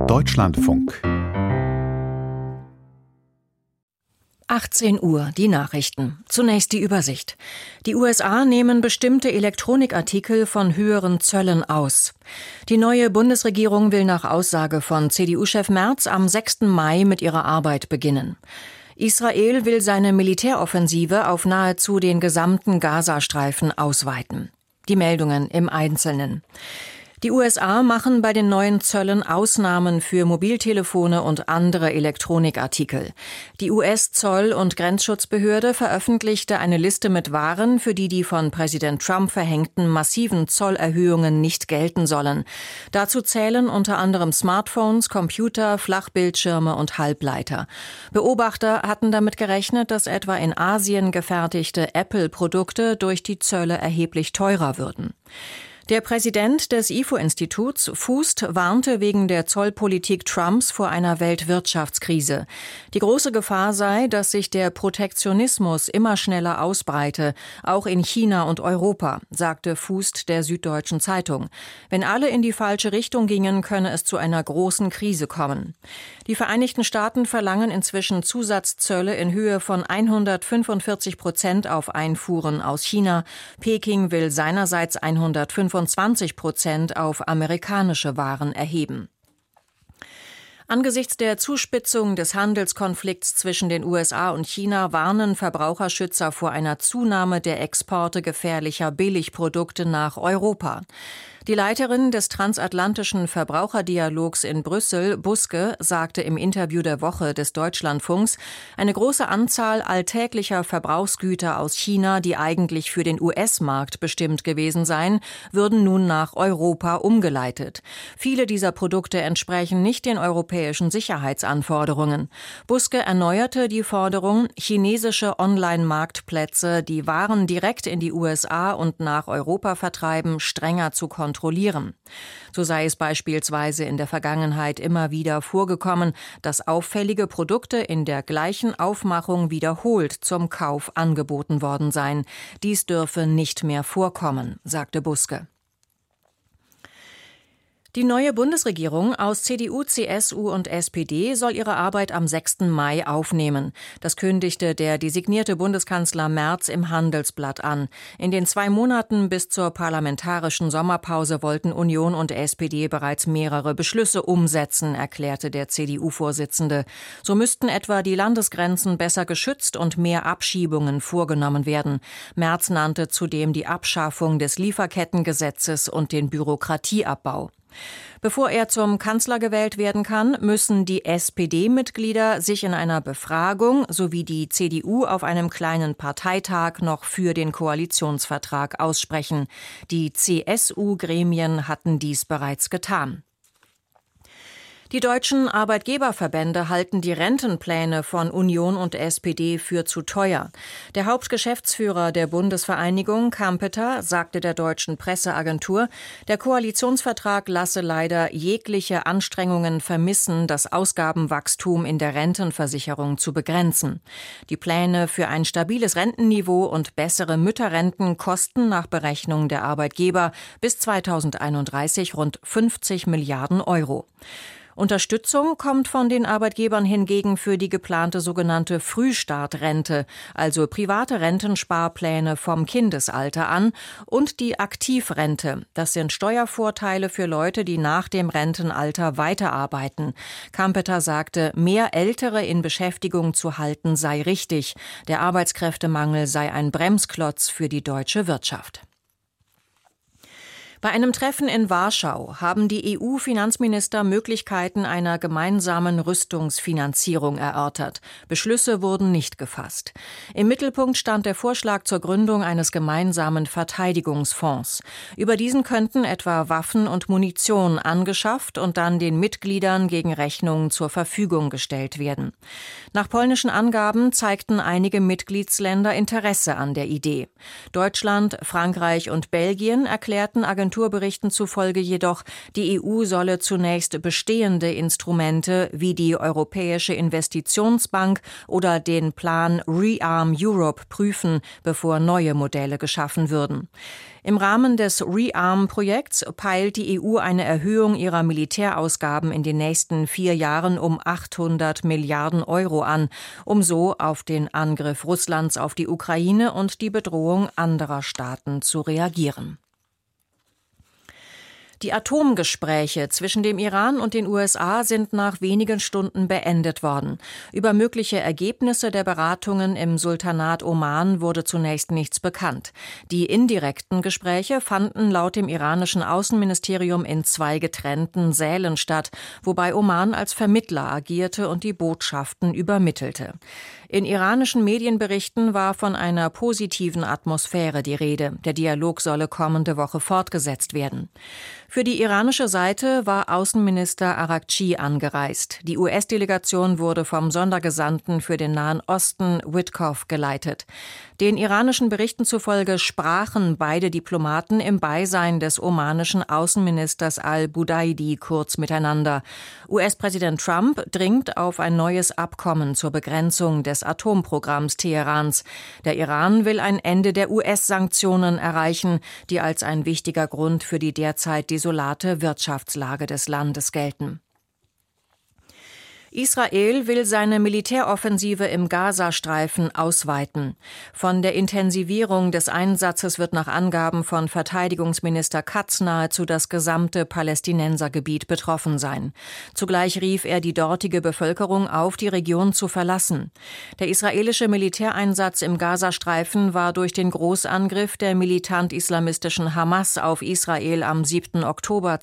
Deutschlandfunk 18 Uhr, die Nachrichten. Zunächst die Übersicht. Die USA nehmen bestimmte Elektronikartikel von höheren Zöllen aus. Die neue Bundesregierung will nach Aussage von CDU-Chef Merz am 6. Mai mit ihrer Arbeit beginnen. Israel will seine Militäroffensive auf nahezu den gesamten Gazastreifen ausweiten. Die Meldungen im Einzelnen. Die USA machen bei den neuen Zöllen Ausnahmen für Mobiltelefone und andere Elektronikartikel. Die US-Zoll- und Grenzschutzbehörde veröffentlichte eine Liste mit Waren, für die von Präsident Trump verhängten massiven Zollerhöhungen nicht gelten sollen. Dazu zählen unter anderem Smartphones, Computer, Flachbildschirme und Halbleiter. Beobachter hatten damit gerechnet, dass etwa in Asien gefertigte Apple-Produkte durch die Zölle erheblich teurer würden. Der Präsident des IFO-Instituts, Fußt, warnte wegen der Zollpolitik Trumps vor einer Weltwirtschaftskrise. Die große Gefahr sei, dass sich der Protektionismus immer schneller ausbreite, auch in China und Europa, sagte Fußt der Süddeutschen Zeitung. Wenn alle in die falsche Richtung gingen, könne es zu einer großen Krise kommen. Die Vereinigten Staaten verlangen inzwischen Zusatzzölle in Höhe von 145% auf Einfuhren aus China. Peking will seinerseits 125% auf amerikanische Waren erheben. Angesichts der Zuspitzung des Handelskonflikts zwischen den USA und China warnen Verbraucherschützer vor einer Zunahme der Exporte gefährlicher Billigprodukte nach Europa. Die Leiterin des transatlantischen Verbraucherdialogs in Brüssel, Buske, sagte im Interview der Woche des Deutschlandfunks, eine große Anzahl alltäglicher Verbrauchsgüter aus China, die eigentlich für den US-Markt bestimmt gewesen seien, würden nun nach Europa umgeleitet. Viele dieser Produkte entsprechen nicht den europäischen Sicherheitsanforderungen. Buske erneuerte die Forderung, chinesische Online-Marktplätze, die Waren direkt in die USA und nach Europa vertreiben, strenger zu kontrollieren. So sei es beispielsweise in der Vergangenheit immer wieder vorgekommen, dass auffällige Produkte in der gleichen Aufmachung wiederholt zum Kauf angeboten worden seien. Dies dürfe nicht mehr vorkommen, sagte Buske. Die neue Bundesregierung aus CDU, CSU und SPD soll ihre Arbeit am 6. Mai aufnehmen. Das kündigte der designierte Bundeskanzler Merz im Handelsblatt an. In den 2 Monaten bis zur parlamentarischen Sommerpause wollten Union und SPD bereits mehrere Beschlüsse umsetzen, erklärte der CDU-Vorsitzende. So müssten etwa die Landesgrenzen besser geschützt und mehr Abschiebungen vorgenommen werden. Merz nannte zudem die Abschaffung des Lieferkettengesetzes und den Bürokratieabbau. Bevor er zum Kanzler gewählt werden kann, müssen die SPD-Mitglieder sich in einer Befragung sowie die CDU auf einem kleinen Parteitag noch für den Koalitionsvertrag aussprechen. Die CSU-Gremien hatten dies bereits getan. Die deutschen Arbeitgeberverbände halten die Rentenpläne von Union und SPD für zu teuer. Der Hauptgeschäftsführer der Bundesvereinigung, Kampeter, sagte der deutschen Presseagentur, der Koalitionsvertrag lasse leider jegliche Anstrengungen vermissen, das Ausgabenwachstum in der Rentenversicherung zu begrenzen. Die Pläne für ein stabiles Rentenniveau und bessere Mütterrenten kosten nach Berechnung der Arbeitgeber bis 2031 rund 50 Milliarden Euro. Unterstützung kommt von den Arbeitgebern hingegen für die geplante sogenannte Frühstartrente, also private Rentensparpläne vom Kindesalter an, und die Aktivrente. Das sind Steuervorteile für Leute, die nach dem Rentenalter weiterarbeiten. Kampeter sagte, mehr Ältere in Beschäftigung zu halten sei richtig. Der Arbeitskräftemangel sei ein Bremsklotz für die deutsche Wirtschaft. Bei einem Treffen in Warschau haben die EU-Finanzminister Möglichkeiten einer gemeinsamen Rüstungsfinanzierung erörtert. Beschlüsse wurden nicht gefasst. Im Mittelpunkt stand der Vorschlag zur Gründung eines gemeinsamen Verteidigungsfonds. Über diesen könnten etwa Waffen und Munition angeschafft und dann den Mitgliedern gegen Rechnung zur Verfügung gestellt werden. Nach polnischen Angaben zeigten einige Mitgliedsländer Interesse an der Idee. Deutschland, Frankreich und Belgien erklärten Agenturen Agenturberichten zufolge jedoch, die EU solle zunächst bestehende Instrumente wie die Europäische Investitionsbank oder den Plan ReArm Europe prüfen, bevor neue Modelle geschaffen würden. Im Rahmen des ReArm-Projekts peilt die EU eine Erhöhung ihrer Militärausgaben in den nächsten 4 Jahren um 800 Milliarden Euro an, um so auf den Angriff Russlands auf die Ukraine und die Bedrohung anderer Staaten zu reagieren. Die Atomgespräche zwischen dem Iran und den USA sind nach wenigen Stunden beendet worden. Über mögliche Ergebnisse der Beratungen im Sultanat Oman wurde zunächst nichts bekannt. Die indirekten Gespräche fanden laut dem iranischen Außenministerium in 2 getrennten Sälen statt, wobei Oman als Vermittler agierte und die Botschaften übermittelte. In iranischen Medienberichten war von einer positiven Atmosphäre die Rede. Der Dialog solle kommende Woche fortgesetzt werden. Für die iranische Seite war Außenminister Araghchi angereist. Die US-Delegation wurde vom Sondergesandten für den Nahen Osten Witkoff geleitet. Den iranischen Berichten zufolge sprachen beide Diplomaten im Beisein des omanischen Außenministers al-Budaidi kurz miteinander. US-Präsident Trump dringt auf ein neues Abkommen zur Begrenzung des Atomprogramms Teherans. Der Iran will ein Ende der US-Sanktionen erreichen, die als ein wichtiger Grund für die derzeit desolate Wirtschaftslage des Landes gelten. Israel will seine Militäroffensive im Gazastreifen ausweiten. Von der Intensivierung des Einsatzes wird nach Angaben von Verteidigungsminister Katz nahezu das gesamte Palästinensergebiet betroffen sein. Zugleich rief er die dortige Bevölkerung auf, die Region zu verlassen. Der israelische Militäreinsatz im Gazastreifen war durch den Großangriff der militant-islamistischen Hamas auf Israel am 7. Oktober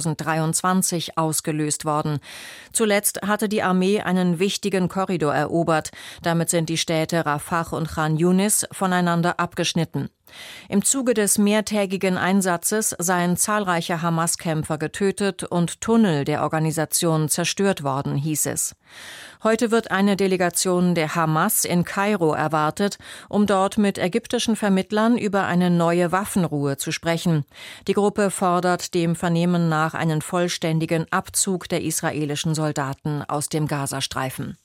2023 ausgelöst worden. Zuletzt hatte die Armee einen wichtigen Korridor erobert. Damit sind die Städte Rafah und Khan Yunis voneinander abgeschnitten. Im Zuge des mehrtägigen Einsatzes seien zahlreiche Hamas-Kämpfer getötet und Tunnel der Organisation zerstört worden, hieß es. Heute wird eine Delegation der Hamas in Kairo erwartet, um dort mit ägyptischen Vermittlern über eine neue Waffenruhe zu sprechen. Die Gruppe fordert dem Vernehmen nach einen vollständigen Abzug der israelischen Soldaten aus dem Gazastreifen.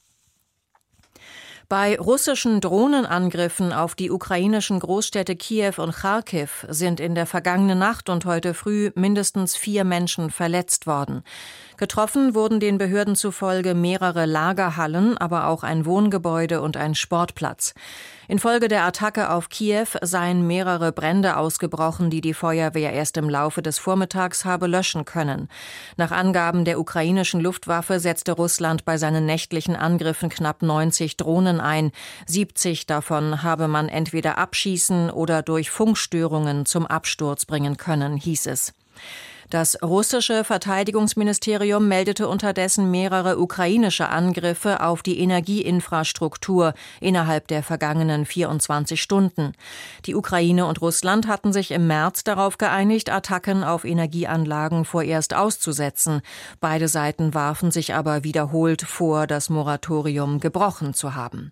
Bei russischen Drohnenangriffen auf die ukrainischen Großstädte Kiew und Charkiw sind in der vergangenen Nacht und heute früh mindestens 4 Menschen verletzt worden. Getroffen wurden den Behörden zufolge mehrere Lagerhallen, aber auch ein Wohngebäude und ein Sportplatz. Infolge der Attacke auf Kiew seien mehrere Brände ausgebrochen, die die Feuerwehr erst im Laufe des Vormittags habe löschen können. Nach Angaben der ukrainischen Luftwaffe setzte Russland bei seinen nächtlichen Angriffen knapp 90 Drohnen ein. 70 davon habe man entweder abschießen oder durch Funkstörungen zum Absturz bringen können, hieß es. Das russische Verteidigungsministerium meldete unterdessen mehrere ukrainische Angriffe auf die Energieinfrastruktur innerhalb der vergangenen 24 Stunden. Die Ukraine und Russland hatten sich im März darauf geeinigt, Attacken auf Energieanlagen vorerst auszusetzen. Beide Seiten warfen sich aber wiederholt vor, das Moratorium gebrochen zu haben.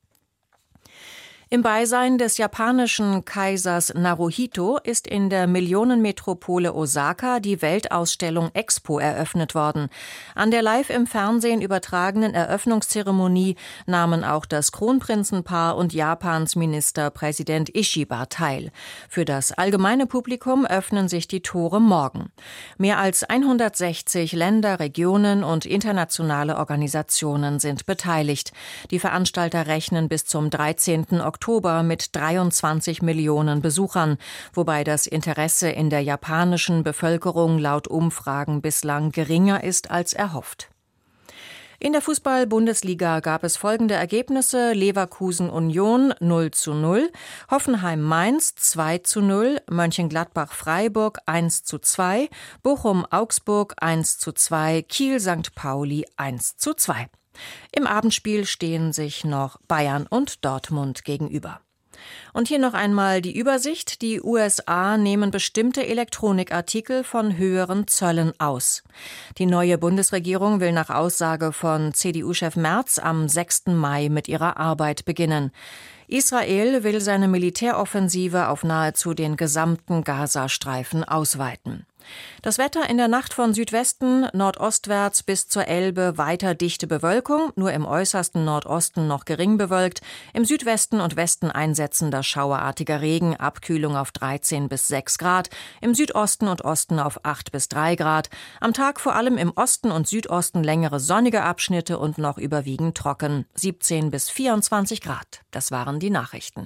Im Beisein des japanischen Kaisers Naruhito ist in der Millionenmetropole Osaka die Weltausstellung Expo eröffnet worden. An der live im Fernsehen übertragenen Eröffnungszeremonie nahmen auch das Kronprinzenpaar und Japans Ministerpräsident Ishiba teil. Für das allgemeine Publikum öffnen sich die Tore morgen. Mehr als 160 Länder, Regionen und internationale Organisationen sind beteiligt. Die Veranstalter rechnen bis zum 13. Oktober mit 23 Millionen Besuchern, wobei das Interesse in der japanischen Bevölkerung laut Umfragen bislang geringer ist als erhofft. In der Fußball-Bundesliga gab es folgende Ergebnisse: Leverkusen-Union 0:0, Hoffenheim-Mainz 2:0, Mönchengladbach-Freiburg 1:2, Bochum-Augsburg 1:2, Kiel-St. Pauli 1:2. Im Abendspiel stehen sich noch Bayern und Dortmund gegenüber. Und hier noch einmal die Übersicht. Die USA nehmen bestimmte Elektronikartikel von höheren Zöllen aus. Die neue Bundesregierung will nach Aussage von CDU-Chef Merz am 6. Mai mit ihrer Arbeit beginnen. Israel will seine Militäroffensive auf nahezu den gesamten Gazastreifen ausweiten. Das Wetter in der Nacht von Südwesten nordostwärts bis zur Elbe weiter dichte Bewölkung, nur im äußersten Nordosten noch gering bewölkt, im Südwesten und Westen einsetzender schauerartiger Regen, Abkühlung auf 13 bis 6 Grad, im Südosten und Osten auf 8 bis 3 Grad, am Tag vor allem im Osten und Südosten längere sonnige Abschnitte und noch überwiegend trocken, 17 bis 24 Grad. Das waren die Nachrichten.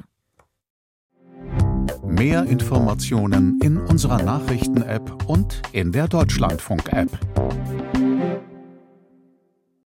Mehr Informationen in unserer Nachrichten-App und in der Deutschlandfunk-App.